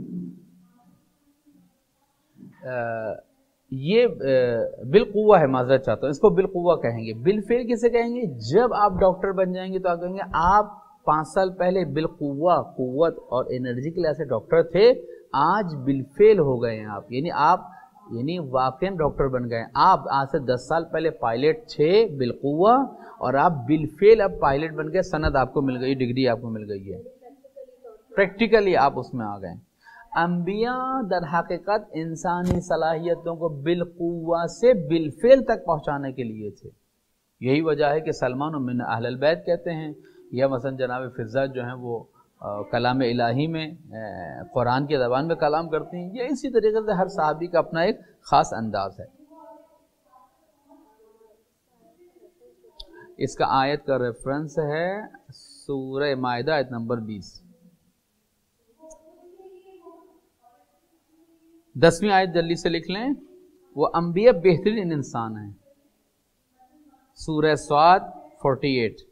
یہ بالقوہ ہے، معذرت چاہتا ہوں، اس کو بالقوہ کہیں گے۔ بالفعل کسے کہیں گے؟ جب آپ ڈاکٹر بن جائیں گے تو آپ کہیں گے آپ 5 سال پہلے بالقوہ، قوت اور انرجی کے لحاظ سے ڈاکٹر تھے، آج بالفعل ہو گئے ہیں آپ، یعنی واقعی ڈاکٹر بن گئے ہیں۔ آپ آج سے 10 سال پہلے پائلٹ تھے بالقوہ، اور آپ بالفعل اب پائلٹ بن گئے، سند آپ کو مل گئی، ڈگری آپ کو مل گئی ہے، پریکٹیکلی آپ اس میں آ گئے۔ انبیاء در حقیقت انسانی صلاحیتوں کو بالقوہ سے بالفعل تک پہنچانے کے لیے تھے۔ یہی وجہ ہے کہ سلمان من اہل البیت کہتے ہیں، یا مثلا جناب فضہ جو ہیں وہ کلام الہی میں قرآن کی زبان میں کلام کرتے ہیں، یا اسی طریقے سے ہر صحابی کا اپنا ایک خاص انداز ہے۔ اس کا آیت کا ریفرنس ہے سورہ مائدہ آیت نمبر 20۔ 10ویں آیت جلدی سے لکھ لیں۔ وہ انبیاء بہترین انسان ہیں، سورہ صاد 48۔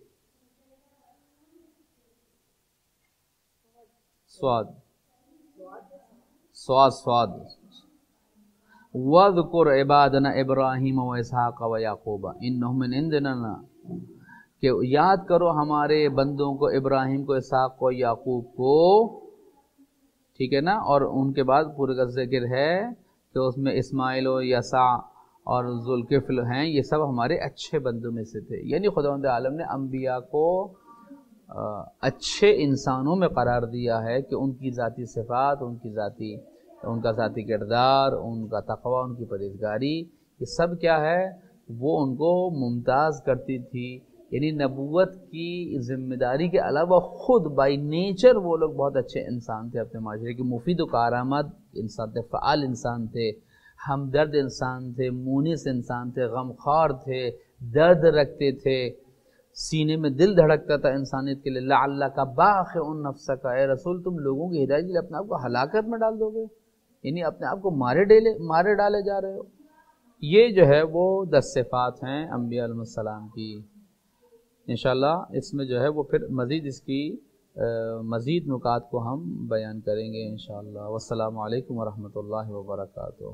صاد वज़कुर इबादना इब्राहीम व इसहाक़ व याक़ूब इन्नहुम मिन इंदिना, कि याद करो हमारे बंदों को, इब्राहिम को, इसहाक़ को, याकूब को, ठीक है ना। और उनके बाद पूरे का जिक्र है कि उसमें इस्माइल और यसा और ज़ुल्किफ़्ल हैं, ये सब हमारे अच्छे बंदों में से थे। यानी खुदावंद आलम ने अम्बिया को अच्छे इंसानों में करार दिया है कि उनकी ज़ाती सिफ़ात, उनका ज़ाती किरदार, उनका तक़वा, उनकी परहेज़गारी, ये सब क्या है, वो उनको मुमताज़ करती थी। यानी नबूवत की ज़िम्मेदारी के अलावा ख़ुद बाई नेचर वो लोग बहुत अच्छे इंसान थे, अपने माशरे के मुफीद व कारआमद इंसान थे, फ़आल इंसान थे, हमदर्द इंसान थे, मुनीस इंसान थे, गमख्वार थे, दर्द रखते थे, सीने में दिल धड़कता था इंसानियत के लिए। लअल्लका बाख़िउन नफ़्सका, ए रसूल तुम लोगों की हिदायत के लिए अपने आप को हलाकत में डाल दोगे, यानी अपने आप को मारे डाले जा रहे हो। ये जो है वो 10 सिफ़ात हैं अम्बिया अलैहिस्सलाम की। इंशाअल्लाह इसमें जो है वो फिर मज़ीद इसकी मज़ीद नुकात को हम बयान करेंगे इंशाअल्लाह। वस्सलामु अलैकुम वरहमतुल्लाहि वबरकातुहू।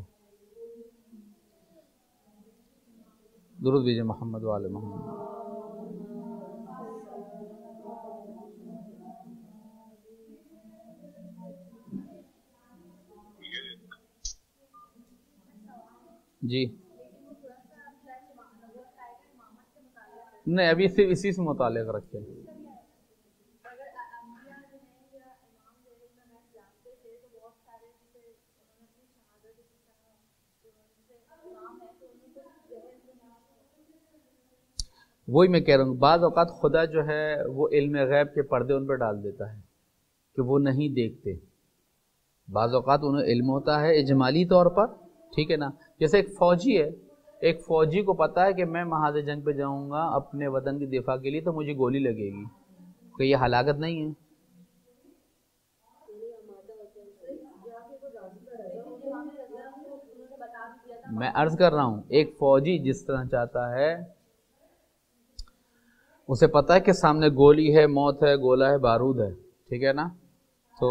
दुरूद भेजिए मोहम्मद व आले मोहम्मद। जी नहीं, अभी सिर्फ इसी से मुताल्लिक़ रखें। वही मैं कह रहा हूँ, बाज़ औक़ात खुदा जो है वो इल्म गैब के पर्दे उन पर डाल देता है कि वो नहीं देखते। बाज़ औक़ात उन्हें इल्म होता है इजमाली तौर पर, ठीक है ना। जैसे एक फ़ौजी है, एक फ़ौजी को पता है कि मैं महाज़ जंग पे जाऊँगा अपने वतन की दिफा के लिए, तो मुझे गोली लगेगी, कि ये हलाकत नहीं है। मैं अर्ज़ कर रहा हूँ, एक फ़ौजी जिस तरह चाहता है, उसे पता है कि सामने गोली है, मौत है, गोला है, बारूद है, ठीक है ना, तो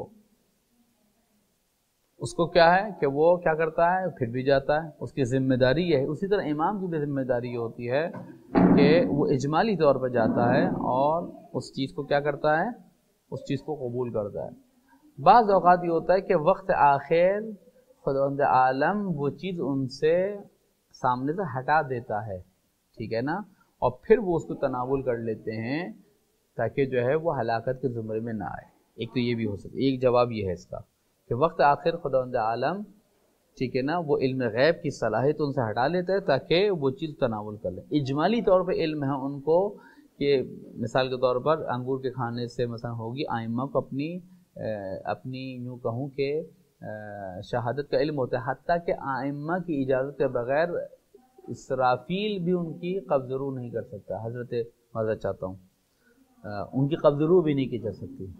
उसको क्या है कि वो क्या करता है, फिर भी जाता है, उसकी ज़िम्मेदारी है। उसी तरह इमाम की भी ज़िम्मेदारी होती है कि वो इजमाली तौर पर जाता है और उस चीज़ को क्या करता है, उस चीज़ को कबूल करता है। बाज़ औक़ात ये होता है कि वक्त आखिर खुदावंद आलम वो चीज़ उनसे सामने से हटा देता है, ठीक है ना, और फिर वो उसको तनावुल कर लेते हैं ताकि जो है वो हलाकत के ज़ुमरे में ना आए। एक तो ये भी हो सकता है, एक जवाब ये है इसका कि वक्त आखिर खुदावंद आलम, ठीक है ना, वो इल्म गैब की सलाहियत उनसे हटा लेता है ताकि वो चीज़ तनावुल कर ले। इजमाली तौर पे इल्म है उनको कि मिसाल के तौर पर अंगूर के खाने से मसलन होगी, आइम्मा को अपनी यूँ कहूँ कि शहादत का इल्म होता है, हत्ता कि आइम्मा की इजाज़त के बग़ैर इसराफील भी उनकी कब्ज़रू नहीं कर सकता। हज़रत मज़ा चाहता हूँ, उनकी कब्ज़रू भी नहीं की जा सकती।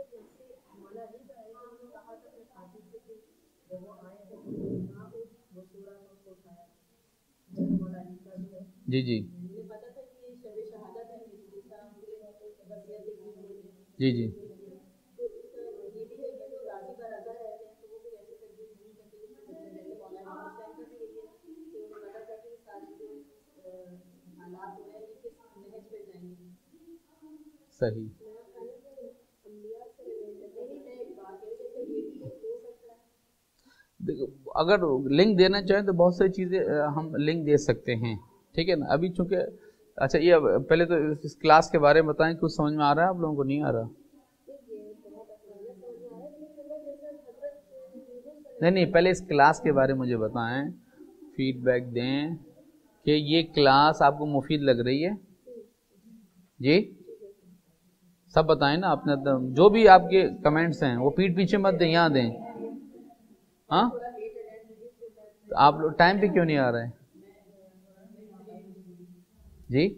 जी जी जी जी सही। देखो, अगर लिंक देना चाहें तो बहुत सारी चीज़ें हम लिंक दे सकते हैं, ठीक है ना। अभी चूँकि अच्छा, ये पहले तो इस क्लास के बारे में बताएं, कुछ समझ में आ रहा है आप लोगों को, नहीं आ रहा? नहीं, पहले इस क्लास के बारे में मुझे बताएं, फीडबैक दें कि ये क्लास आपको मुफीद लग रही है जी। सब बताएं ना अपने, जो भी आपके कमेंट्स हैं वो पीठ पीछे मत दें, यहाँ दें। हाँ, तो आप लोग टाइम पे क्यों नहीं आ रहे हैं जी?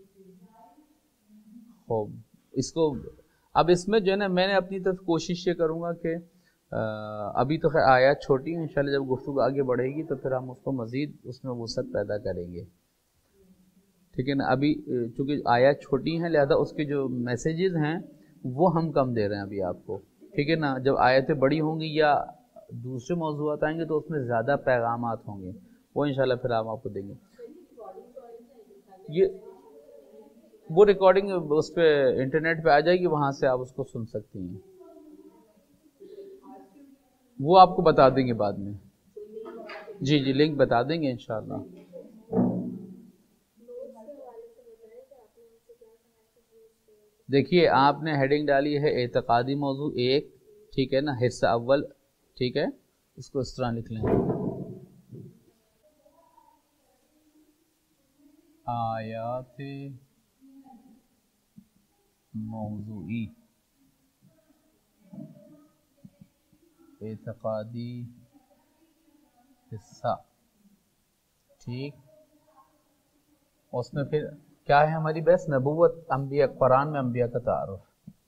हो इसको अब इसमें जो है ना, मैंने अपनी तरफ कोशिश ये करूँगा कि अभी तो खैर आयत छोटी है, इंशाल्लाह जब गुफ्तगू आगे बढ़ेगी तो फिर हम उसको मज़ीद उसमें वसअत पैदा करेंगे, ठीक है ना। अभी चूँकि आयत छोटी हैं लिहाजा उसके जो मैसेजेस हैं वो हम कम दे रहे हैं अभी आपको, ठीक है ना। जब आयतें बड़ी होंगी या دوسرے موضوعات آئیں گے تو اس میں زیادہ پیغامات ہوں گے، وہ انشاءاللہ پھر ہم آپ کو دیں گے. یہ وہ ریکارڈنگ اس پہ انٹرنیٹ پہ آ جائے گی، وہاں سے آپ اس کو سن سکتی ہیں. وہ آپ کو بتا دیں گے بعد میں. جی جی لنک بتا دیں گے انشاءاللہ. دیکھیے آپ نے ہیڈنگ ڈالی ہے اعتقادی موضوع 1، ٹھیک ہے نا، حصہ اول، ٹھیک ہے، اس کو اس طرح لکھ لیں. آیات موضوعی اعتقادی حصہ، ٹھیک. اس میں پھر کیا ہے ہماری بحث؟ نبوت، انبیاء، قرآن میں انبیاء کا تعارف،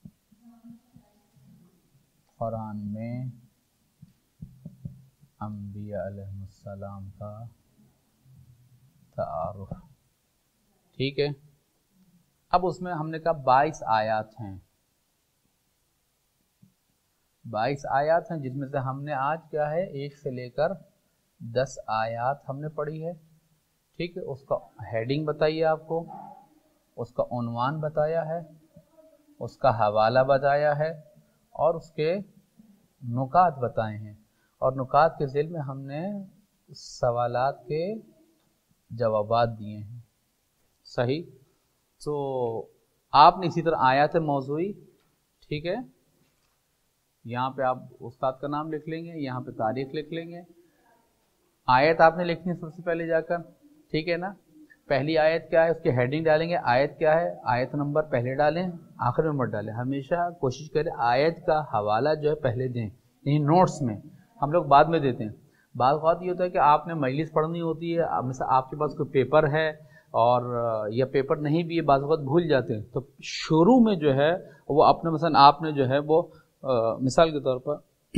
قرآن میں انبیاء علیہ السلام کا تعارف، ٹھیک ہے. اب اس میں ہم نے کہا 22 آیات ہیں، 22 آیات ہیں جس میں سے ہم نے آج کیا ہے 1 سے لے کر 10 آیات ہم نے پڑھی ہے، ٹھیک ہے. اس کا ہیڈنگ بتائیے آپ کو، اس کا عنوان بتایا ہے، اس کا حوالہ بتایا ہے، اور اس کے نکات بتائے ہیں، اور نکات کے ذیل میں ہم نے سوالات کے جوابات دیے ہیں. صحیح. تو آپ نے اسی طرح آیات موضوعی، ٹھیک ہے، یہاں پہ آپ استاد کا نام لکھ لیں گے، یہاں پہ تاریخ لکھ لیں گے. آیت آپ نے لکھنی ہے سب سے پہلے جا کر، ٹھیک ہے نا. پہلی آیت کیا ہے، اس کی ہیڈنگ ڈالیں گے، آیت کیا ہے، آیت نمبر پہلے ڈالیں، آخر میں مت ڈالیں. ہمیشہ کوشش کریں آیت کا حوالہ جو ہے پہلے دیں، یعنی نوٹس میں. ہم لوگ بعد میں دیتے ہیں. بعض اوقات یہ ہوتا ہے کہ آپ نے مجلس پڑھنی ہوتی ہے، مثلا آپ کے پاس کوئی پیپر ہے اور یا پیپر نہیں بھی ہے، بعض اوقات بھول جاتے ہیں، تو شروع میں جو ہے وہ اپنے مثلا آپ نے جو ہے وہ مثال کے طور پر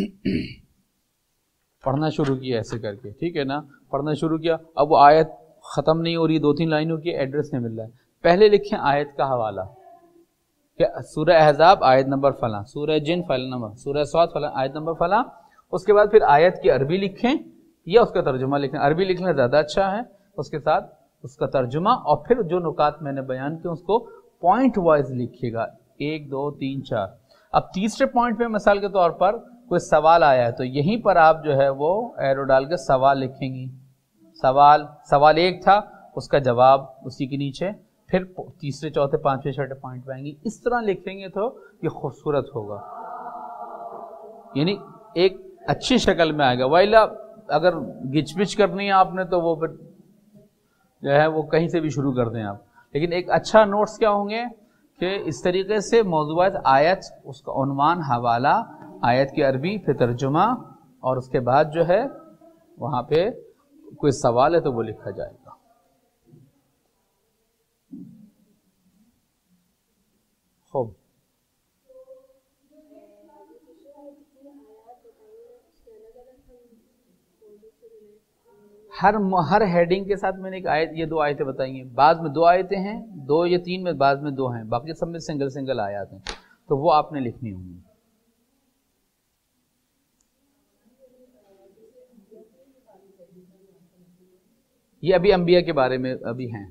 پڑھنا شروع کیا ایسے کر کے، ٹھیک ہے نا، پڑھنا شروع کیا، اب وہ آیت ختم نہیں ہو رہی، 2-3 لائنوں کی ایڈریس نہیں مل رہا ہے. پہلے لکھیں آیت کا حوالہ، کہ سورہ احزاب آیت نمبر فلاں، سورہ جن فلاں نمبر، سورہ صاد فلاں آیت نمبر فلاں. اس کے بعد پھر آیت کی عربی لکھیں یا اس کا ترجمہ لکھیں. عربی لکھنا زیادہ اچھا ہے، اس کے ساتھ اس کا ترجمہ، اور پھر جو نکات میں نے بیان کیے اس کو پوائنٹ وائز لکھیے گا، 1 2 3 4. اب تیسرے پوائنٹ پہ مثال کے طور پر کوئی سوال آیا ہے تو یہیں پر آپ جو ہے وہ ایرو ڈال کے سوال لکھیں گی. سوال 1 تھا، اس کا جواب اسی کے نیچے، پھر تیسرے چوتھے پانچویں چھٹے پوائنٹ پہ آئیں گی. اس طرح لکھیں گے تو یہ خوبصورت ہوگا، یعنی ایک اچھی شکل میں آئے گا. وائلا اگر گچ پچ کرنی ہے آپ نے تو وہ پھر جو ہے وہ کہیں سے بھی شروع کر دیں آپ. لیکن ایک اچھا نوٹس کیا ہوں گے کہ اس طریقے سے موضوعات، آیت، اس کا عنوان، حوالہ، آیت کی عربی، پھر ترجمہ، اور اس کے بعد جو ہے وہاں پہ کوئی سوال ہے تو وہ لکھا جائے گا. خوب. ہر ہیڈنگ کے ساتھ میں نے ایک آیت، یہ 2 آیتیں بتائی ہیں، بعض میں 2 آیتیں ہیں، 2 یا 3 میں، بعض میں 2 ہیں، باقی سب میں سنگل آیات ہیں، تو وہ آپ نے لکھنی ہوں گی. یہ ابھی انبیاء کے بارے میں ابھی ہیں.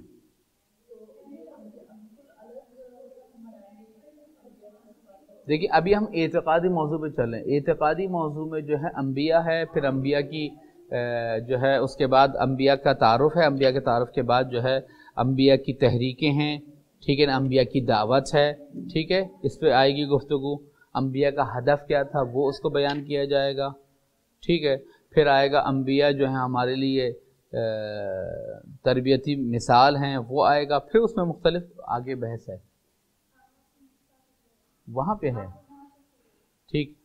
دیکھیے ابھی ہم اعتقادی موضوع پہ چل رہے ہیں. اعتقادی موضوع میں جو ہے انبیاء ہے، پھر انبیاء کی جو ہے اس کے بعد انبیاء کا تعارف ہے، انبیاء کے تعارف کے بعد جو ہے انبیاء کی تحریکیں ہیں، ٹھیک ہے نا، انبیاء کی دعوت ہے، ٹھیک ہے، اس پہ آئے گی گفتگو. انبیاء کا ہدف کیا تھا وہ اس کو بیان کیا جائے گا، ٹھیک ہے. پھر آئے گا انبیاء جو ہیں ہمارے لیے تربیتی مثال ہیں، وہ آئے گا. پھر اس میں مختلف آگے بحث ہے، وہاں پہ ہے، ٹھیک.